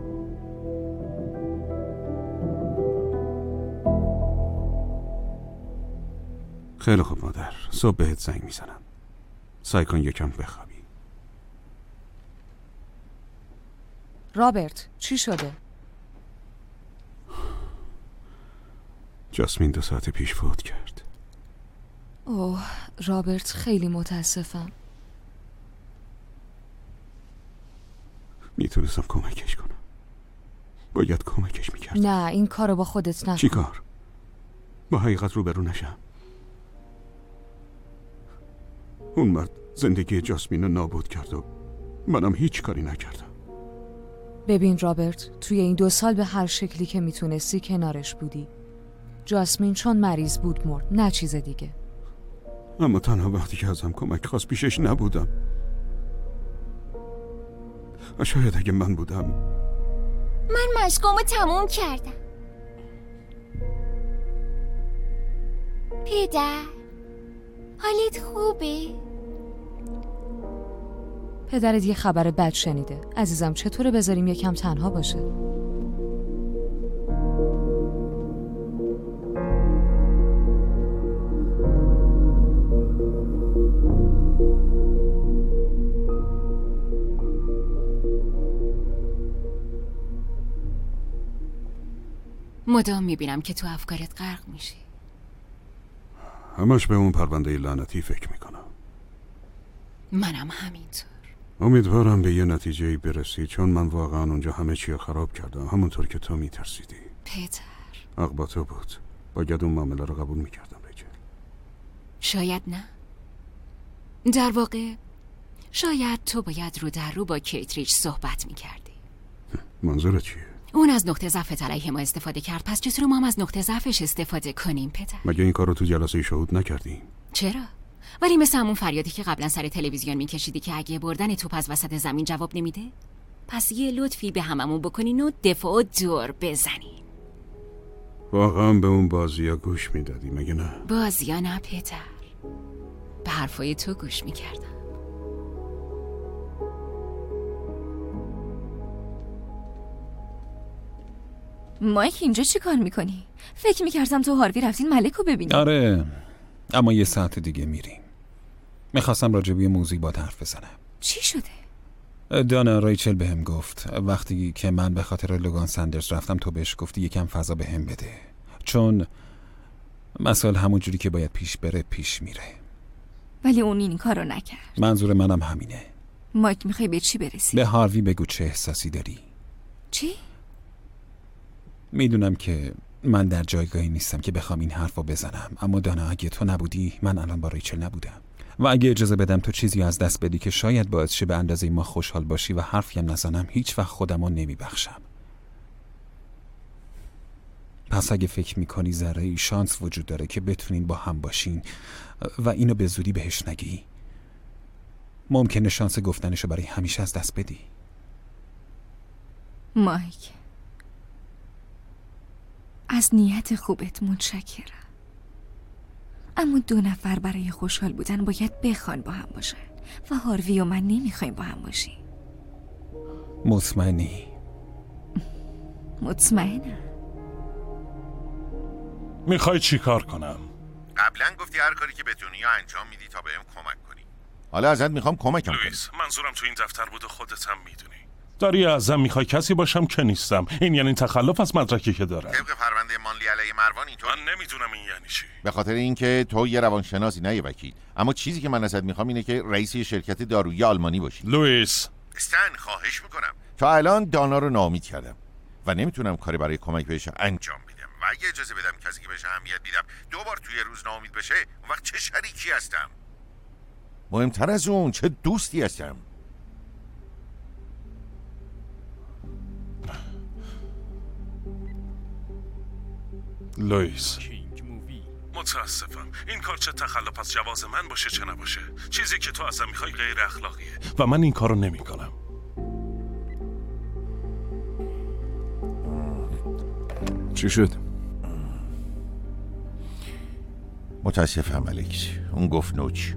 خیلی خوب مادر، صبح بهت زنگ میزنم. سعی کن یکم بخوابی. رابرت، چی شده؟ جاسمین دو ساعت پیش فوت کرد. اوه، رابرت، خیلی متاسفم. میتونستم کمکش کنم. باید کمکش میکردم. نه، این کارو با خودت نکن. چی کار؟ با حقیقت روبرو نشم. اون مرد زندگی جاسمین رو نابود کرد و منم هیچ کاری نکردم. ببین رابرت، توی این دو سال به هر شکلی که میتونستی کنارش بودی. جاسمین چون مریض بود مرد، نه چیز دیگه. اما تنها وقتی که ازم کمک خواست پیشش نبودم. و شاید اگه من بودم. من مشقامو تموم کردم. پدر، حالت خوبه؟ پدرت یه خبر بد شنیده. عزیزم، چطوره بذاریم یکم تنها باشه؟ مدام میبینم که تو افکارت غرق میشی. همش به اون پرونده لعنتی فکر میکنم. منم همینطور. امیدوارم به یه نتیجه‌ای برسی، چون من واقعا اونجا همه چی رو خراب کردم، همونطور که تو میترسیدی. پتر، حق با تو بود. باید اون معامله رو قبول میکردم. ریچل، شاید نه. در واقع شاید تو باید رو در رو با کیت ریچ صحبت میکردی. منظورت چیه؟ اون از نقطه ضعف علیه ما استفاده کرد، پس چطور ما هم از نقطه ضعفش استفاده کنیم پتر؟ مگه این کار رو تو جلسه شهود نکردیم؟ چرا؟ ولی مثل همون فریادی که قبلا سر تلویزیون میکشیدی که اگه بردن توپ از وسط زمین جواب نمیده، پس یه لطفی به هممون بکنین و دفاع و دور بزنین. واقعا به اون بازی ها گوش میدادی مگه نه؟ بازی ها نه پتر، به حرفای تو گوش میکردم. مایک اینجا چی کار میکنی؟ فکر میکردم تو هاروی رفتین ملک رو ببینی. آره، اما یه ساعت دیگه میریم. میخواستم راجع به یه موضوعی با حرف بزنم. چی شده؟ دانا، ریچل بهم گفت وقتی که من به خاطر لوگان سندرز رفتم تو بهش گفتی یکم فضا بهم بده، چون مسائل همون جوری که باید پیش بره پیش میره. ولی اون این کارو نکرد. منظور منم همینه. مایک، میخوای به چی برسی؟ به هاروی بگو چه احساسی داری. چی؟ میدونم که من در جایگاهی نیستم که بخوام این حرفو بزنم، اما دانا اگه تو نبودی من الان با ریچل نبودم و اگه اجازه بدم تو چیزی از دست بدی که شاید باعث شه به اندازه ما خوشحال باشی و حرفی هم نزنم، هیچ وقت خودمو نمیبخشم. پس اگه فکر میکنی ذره ای شانس وجود داره که بتونین با هم باشین و اینو به زودی بهش نگی، ممکنه شانس گفتنشو برای همیشه از دست بدی. مایک، از نیت خوبت متشکرم، اما دو نفر برای خوشحال بودن باید بخوان با هم باشن و هاروی و من نمیخوایم با هم باشیم. مطمئنی؟ مطمئنم. میخوای چی کار کنم؟ قبلا گفتی هر کاری که بتونی یا انجام میدی تا بهم کمک کنی. حالا ازت میخوام کمکم کنی. لوئیس، منظورم تو این دفتر بود و خودت هم میدونی. داری ازم میخوای کسی باشم که نیستم. این یعنی تخلف از مدرکی که دارم. طبق پرونده مانلی علیه مروان اینطور. من نمیدونم این یعنی چی. به خاطر اینکه تو یه روانشناسی نه یه وکیل. اما چیزی که من ازت میخوام اینه که رئیس یه شرکت دارویی آلمانی باشی. لوئیس، استن، خواهش میکنم. تا الان دانا رو ناامید کردم و نمیتونم کاری برای کمک بهش انجام بدم و اگه اجازه بدم کسی که بهش اهمیت میدم دو بار توی روز ناامید بشه، اون وقت چه شریکی هستم؟ مهمتر از اون چه دوستی هستم؟ لوئیس، متاسفم. این کار چه تخلف از جواز من باشه چه نباشه، چیزی که تو ازم میخوای غیر اخلاقیه و من این کارو نمی کنم. چی شد؟ متاسفم الکس، اون گفت نوچ.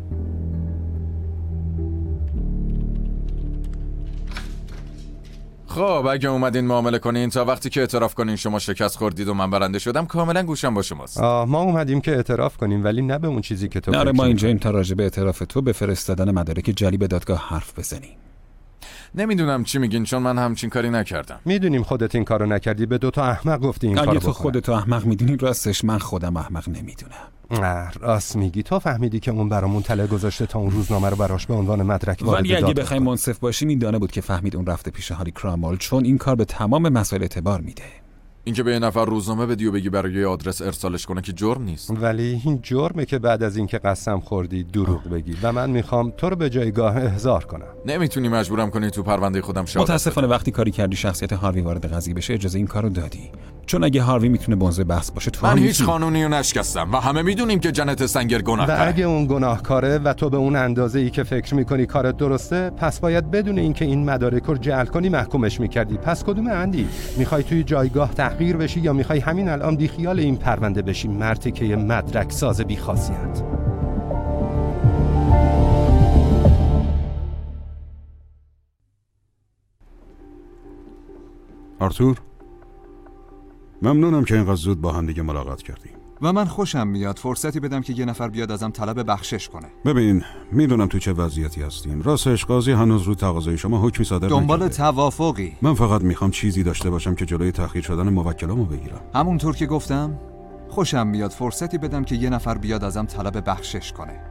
خب اگه اومدین معامله کنین تا وقتی که اعتراف کنین شما شکست خوردید و من برنده شدم، کاملا گوشم با شماست. آه، ما اومدیم که اعتراف کنیم ولی نه به اون چیزی که تو. آره، ما اینجا این تا راجع به اعتراف تو به فرستادن مدارک جعلی به دادگاه حرف بزنیم. نمیدونم چی میگین چون من همچین کاری نکردم. میدونیم خودت این کارو نکردی، به دو تا احمق گفتی این کارو اگه بکنن. تو خودت احمق میدونی، راستش من خودم احمق نمیدونم. نه راست میگی، تو فهمیدی که اون برامون تله گذاشته تا اون روزنامه رو براش به عنوان مدرک وارد ولی اگه دادگاه بخوایم منصف باشیم این دانه بود که فهمید اون رفته پیش هاری کرامال، چون این کار به تمام مسائل اعتبار میده. اینکه به یه نفر روزنامه بدی و بگی برای آدرس ارسالش کنه که جرم نیست. ولی این جرمه که بعد از اینکه قسم خوردی دروغ بگی و من میخوام تو رو به جایگاه احضار کنم. نمیتونی مجبورم کنی تو پرونده خودم شاهد. متاسفانه وقتی کاری کردی شخصیت هاروی وارد قضیه بشه اجازه این کارو دادی، چون اگه هاروی میتونه موضوع بحث باشه تو من هیچ میتونی. قانونی رو نشکستم و همه میدونیم که جنت سنگر و گناهکاره. اگه اون گناهکاره و تو به اون اندازه ای که فکر میکنی کارت درسته، پس باید بدون اینکه این مدارک رو جعل کنی محکومش میکردی. پس کدوم اندی؟ میخوای توی جایگاه تحقیر بشی یا میخوای همین الان بی خیال این پرونده بشی؟ مرتکه مدرک ساز بی خاصیت. آرتور، ممنونم که اینقدر زود با هم دیگه ملاقات کردیم. و من خوشم میاد فرصتی بدم که یه نفر بیاد ازم طلب بخشش کنه. ببین میدونم تو چه وضعیتی هستیم. راستش قاضی هنوز رو تقاضای شما حکمی صادر نکرده. دنبال توافقی. من فقط میخوام چیزی داشته باشم که جلوی تأخیر شدن موکلامو بگیرم. همونطور که گفتم خوشم میاد فرصتی بدم که یه نفر بیاد ازم طلب بخشش کنه.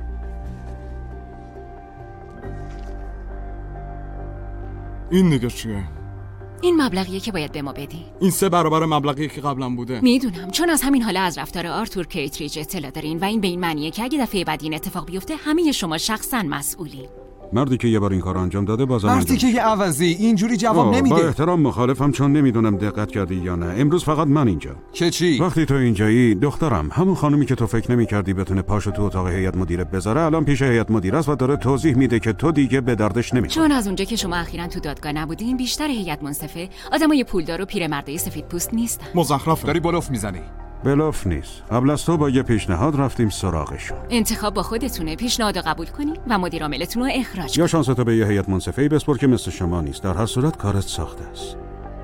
این دیگه چیه؟ این مبلغیه که باید به ما بدی. این سه برابر مبلغی که قبلا بوده. میدونم، چون از همین حالا از رفتار آرتور کیتریج اطلاع دارین و این به این معنیه که اگه دفعه بعد این اتفاق بیفته همه شما شخصا مسئولین. مردی که یه بار این کار انجام داده بازم مردی که یه عوضی اینجوری جواب نمیده. با احترام مخالفم، چون نمیدونم دقت کردی یا نه. امروز فقط من اینجا. که چی؟ وقتی تو اینجایی دخترم، همون خانومی که تو فکر نمی‌کردی بتونه پاشو تو اتاق هیئت مدیره بذاره، الان پیش هیئت مدیره است و داره توضیح میده که تو دیگه به دردش نمیخوری. چون از اونجا که شما اخیراً تو دادگاه نبودین، بیشتر هیئت منصفه آدمای پولدار و پیرمردای سفید پوست نیستن. مزخرفه. داری بلوف میزنی. بلوف نیست. قبل از تو با یه پیشنهاد رفتیم سراغشون. انتخاب با خودتونه. پیشنهاد قبول کنی و مدیر عاملتون رو اخراج یا شانس تو به یه هیئت منصفه‌ای بسپر که مثل شما نیست. در هر صورت کارت ساخته است.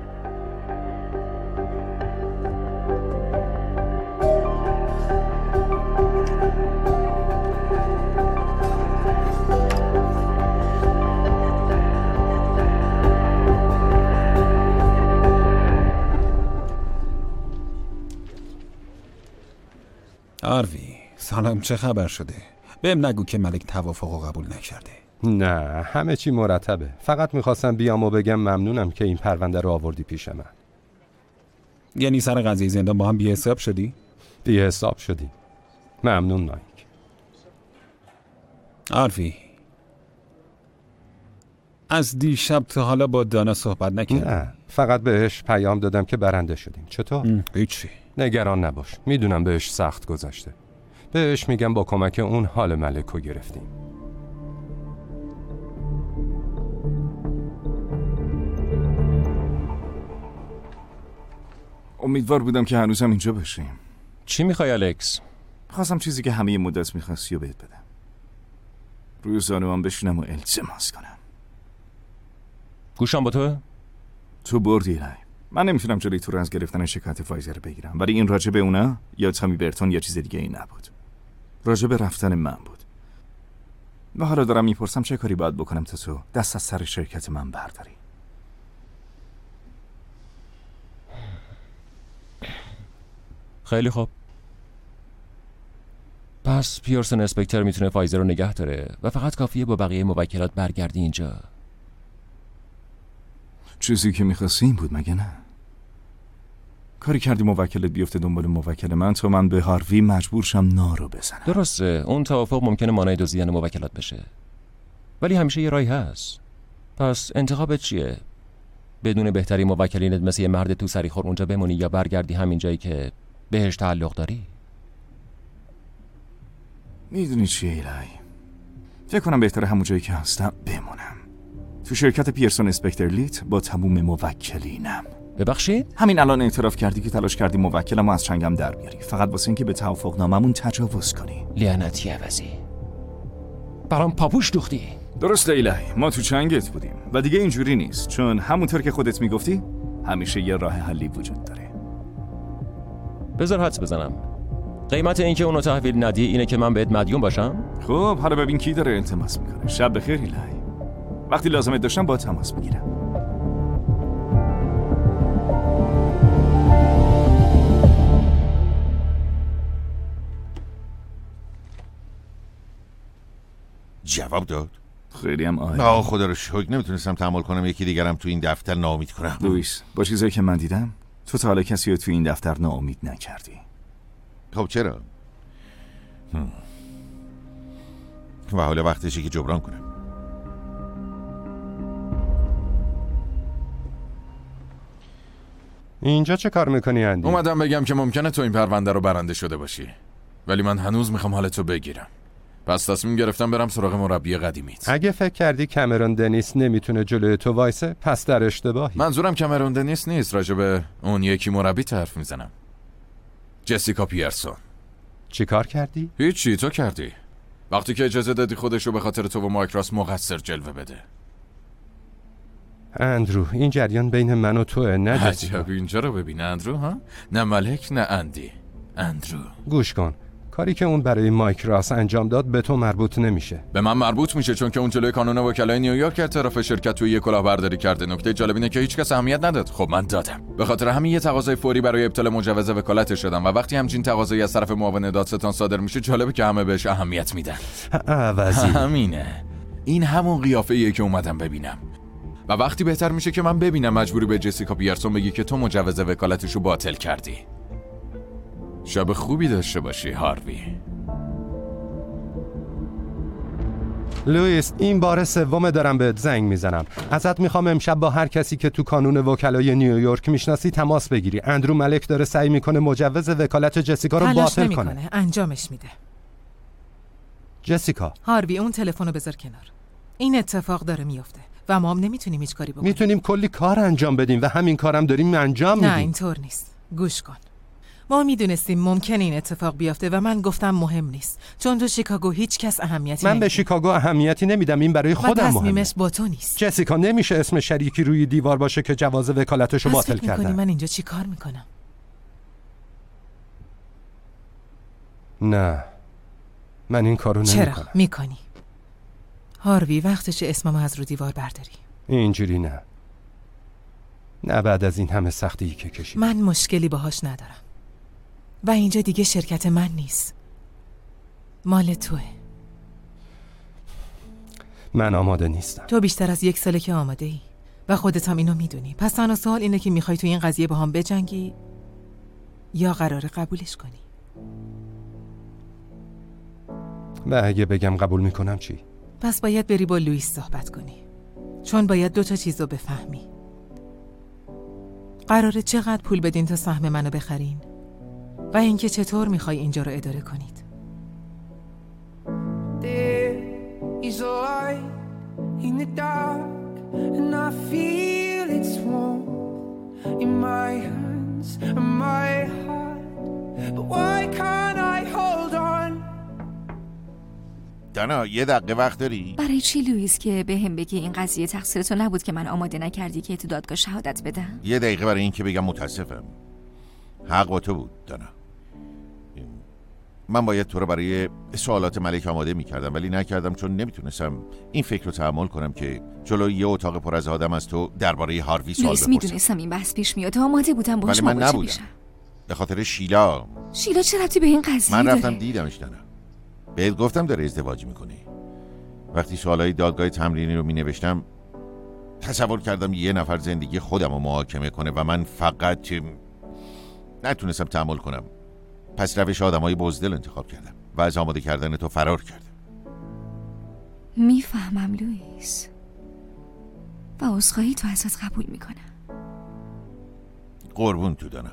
آروی، سلام، چه خبر شده؟ بهم نگو که ملک توافقو قبول نکرده. نه، همه چی مرتبه. فقط میخواستم بیام و بگم ممنونم که این پرونده رو آوردی پیش من. یعنی سر قضیه زندان با هم بی حساب شدی؟ بی حساب شدی. ممنون نایک. آروی، از دیشب تا حالا با دانا صحبت نکردی؟ نه، فقط بهش پیام دادم که برنده شدیم. چطور؟ هیچی. نگران نباش، میدونم بهش سخت گذشته. بهش میگم با کمک اون حال ملکو گرفتیم. امیدوار بودم که هنوزم اینجا باشیم. چی میخوای الکس؟ خواستم چیزی که همه مدت میخواستی و بهت بدم. روی زانوام بشینم و التماس کنم. گوشم با تو؟ تو بردی لای. من نمیتونم جلوی تو رو از گرفتن شکایت فایزر بگیرم، ولی این راجع به اونا یا تامی برتون یا چیز دیگه ای نبود. راجع به رفتن من بود. و حالا دارم میپرسم چه کاری باید بکنم تا تو دست از سر شرکت من برداری. خیلی خوب. پس پیرسون اسپکتر میتونه فایزر رو نگه داره و فقط کافیه با بقیه موکلات برگردی اینجا. چیزی که میخواستی این بود مگه نه؟ کاری کردی موکلت بیفته دنبال موکل من تا من به هاروی مجبور شم نارو بزنم. درسته، اون توافق ممکنه مانع دزدیدن موکلات بشه، ولی همیشه یه راهی هست. پس انتخابت چیه؟ بدون بهتری موکلینت مثل یه مرد تو سری خور اونجا بمونی یا برگردی همین جایی که بهش تعلق داری؟ میدونی چیه ایلای؟ فکر کنم بهتره همون جایی که هستم بمونم، تو شرکت پیرسون اسپکتر لیت با تموم موکلینم. ببخشید؟ همین الان اعتراف کردی که تلاش کردی موکلمو از چنگم در بیاری، فقط واسه اینکه به توافقناممون تجاوز کنی. لعنتی عوضی، برام پاپوش دوختی. درسته ایلای، ما تو چنگت بودیم و دیگه اینجوری نیست، چون همونطور که خودت میگفتی همیشه یه راه حلی وجود داره. بذار حدس بزنم، قیمت اینکه اونو تحویل ندی اینه که من بهت مدیون باشم؟ خب حالا ببین کی داره التماس میکنه. شب بخیر ایلای، وقتی لازمت داشتم با تماس میگیرم. جواب داد؟ خیلی هم عالی. آه خدا رو شکر، نمیتونستم تحمل کنم یکی دیگرم تو این دفتر ناامید کنم. لوئیس، با چیزایی که من دیدم تو تا حالا کسی رو تو این دفتر ناامید نکردی. خب چرا؟ هم. و حالا وقتشه که جبران کنم. اینجا چه کار میکنی اندی؟ اومدم بگم که ممکنه تو این پرونده رو برنده شده باشی، ولی من هنوز میخوام حالتو بگیرم. پس تصمیم گرفتم برم سراغ مربی قدیمیت. اگه فکر کردی کامرون دنیس نمیتونه جلوی تو وایسه، پس در اشتباهی. منظورم کامرون دنیس نیست، راجب اون یکی مربی حرف میزنم. جسیکا پیرسون. چی کار کردی؟ هیچی، تو کردی. وقتی که اجازه دادی خودشو به خاطر تو و مایکراس مقصر جلوه بده. اندرو، این جریان بین من و توه، نه جسیکا. عجب، اینجا رو ببین اندرو ها؟ نه ملک نه اندی. اندرو. گوش کن، کاری که اون برای مایک راس انجام داد به تو مربوط نمیشه. به من مربوط میشه چون که اون جلوی کانون وکلای نیویورک اعتراف شرکت توی یه کلاهبرداری کرده. نکته جالب اینه که هیچ کس اهمیت نداد. خب من دادم. به خاطر همین یه تقاضای فوری برای ابطال مجوز وکالت شدم و وقتی همچین تقاضایی از طرف معاون دادستان صادر میشه جالبه که همه بهش اهمیت میدن. عوضی. همینه. این همون قیافه‌ایه که اومدم ببینم. و وقتی بهتر میشه که من ببینم مجبوری به جسیکا پیرسون بگی که تو مجوز وکالتشو باطل کردی. شب خوبی داشته باشی هاروی. لوئیس، این بار سوم دارم بهت زنگ میزنم. ازت میخوام امشب با هر کسی که تو کانون وکلای نیویورک میشناسی تماس بگیری. اندرو ملک داره سعی میکنه مجوز وکالت جسیکا رو باطل کنه. انجامش میده. جسیکا، هاروی اون تلفنو بذار کنار. این اتفاق داره میفته و ما هم نمیتونیم هیچ کاری بکنیم. میتونیم کلی کار انجام بدیم و همین کارم داریم انجام میدیم. نه اینطور نیست. گوش کن. ما میدونستیم ممکنه این اتفاق بیفته و من گفتم مهم نیست چون تو شیکاگو هیچ کس اهمیتی من نمیده. به شیکاگو اهمیتی نمیدم، این برای خودم مهمه. تصمیمش با تو نیست. جسیکا، نمیشه اسم شریکی روی دیوار باشه که جواز وکالتشو باطل کردن. من اینجا چی کار میکنم؟ نه من این کارو نمیکنم. چرا میکنی؟ هاروی وقتشه اسممو از رو دیوار برداری. اینجوری نه. نه بعد از این همه سختی که کشیدم. من مشکلی باهاش ندارم و اینجا دیگه شرکت من نیست، مال توه. من آماده نیستم. تو بیشتر از یک ساله که آماده ای و خودت هم اینو میدونی. پس تنها سوال اینه که میخوای تو این قضیه با هم بجنگی یا قراره قبولش کنی. و اگه بگم قبول میکنم چی؟ پس باید بری با لوئیس صحبت کنی چون باید دو تا چیزو بفهمی. قراره چقدر پول بدین تا سهم منو بخرین و اینکه چطور میخوای اینجا رو اداره کنید. دانا یه دقیقه وقت داری؟ برای چی لوئیس که به هم بگی این قضیه تقصیر تو نبود که من آماده نکردی که تو دادگاه شهادت بدم؟ یه دقیقه برای این که بگم متاسفم. حق با تو بود دانا. من باید تو رو برای سوالات ملک آماده میکردم ولی نکردم چون نمیتونستم این فکر رو تحمل کنم که جلوی یه اتاق پر از آدم از تو درباره هاروی سوال بپرسم. میدونستم این بحث پیش میاد، آماده بودم باهاش مواجه بشم. به خاطر شیلا. شیلا چه ربطی به این قضیه من داره؟ رفتم دیدمش دانا. بهت گفتم داره ازدواج میکنه. وقتی سوالای دادگاه تمرینی رو مینوشتم تصور کردم یه نفر زندگی خودم رو محاکمه کنه و من فقط نتونستم تحمل کنم. پس روش آدمای بزدل انتخاب کردم و از آماده کردن تو فرار کردم. میفهمم لوئیس و عذرخواهی تو ازت قبول میکنم. قربون تو دانا.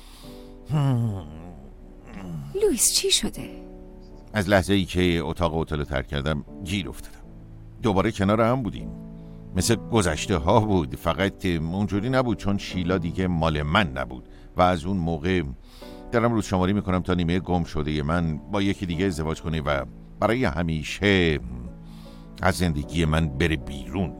لوئیس چی شده؟ از لحظه ای که اتاق هتل رو ترک کردم گیر افتادم. دوباره کنار هم بودیم. مثل گذشته ها بود، فقط اونجوری نبود چون شیلا دیگه مال من نبود و از اون موقع دارم روز شماری میکنم تا نیمه گم شده من با یکی دیگه ازدواج کنه و برای همیشه از زندگی من بره بیرون.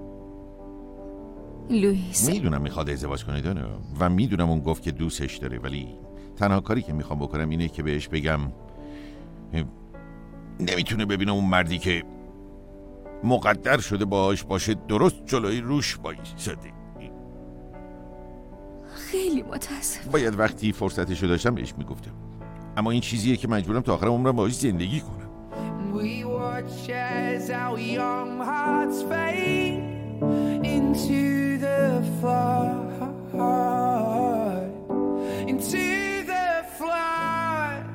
لوئیس میدونم میخواد ازدواج کنه دانا و میدونم اون گفت که دوستش داره ولی تنها کاری که میخوام بکنم اینه که بهش بگم نمیتونه ببینم اون مردی که مقدر شده باهاش باشه درست جلوی روش بایستاده. خیلی متاسفم. باید وقتی فرصتشو داشتم بهش میگفتم، اما این چیزیه که مجبورم تا آخر عمرم باهاش زندگی کنم. We watch as our young hearts fade into the flood, into the flood.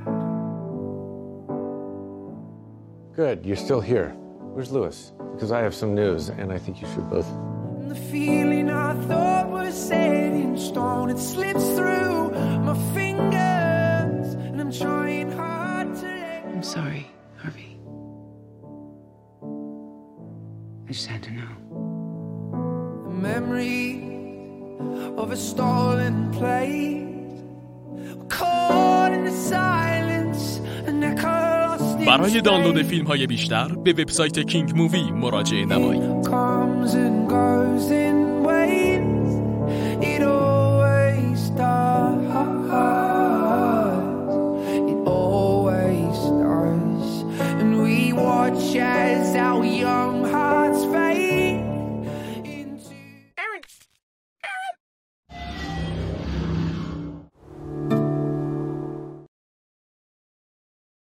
Good, you're still here. Where's Lewis? Because I have some news, and I think you should both. The feeling I thought was set in stone, it slips through my fingers, and I'm trying hard to let go. I'm sorry, Harvey. I just had to know. The memory of a stolen place, caught in the silence, an echo. برای دانلود فیلم های بیشتر به وبسایت کینگ مووی مراجعه نمایید. such as our young hearts.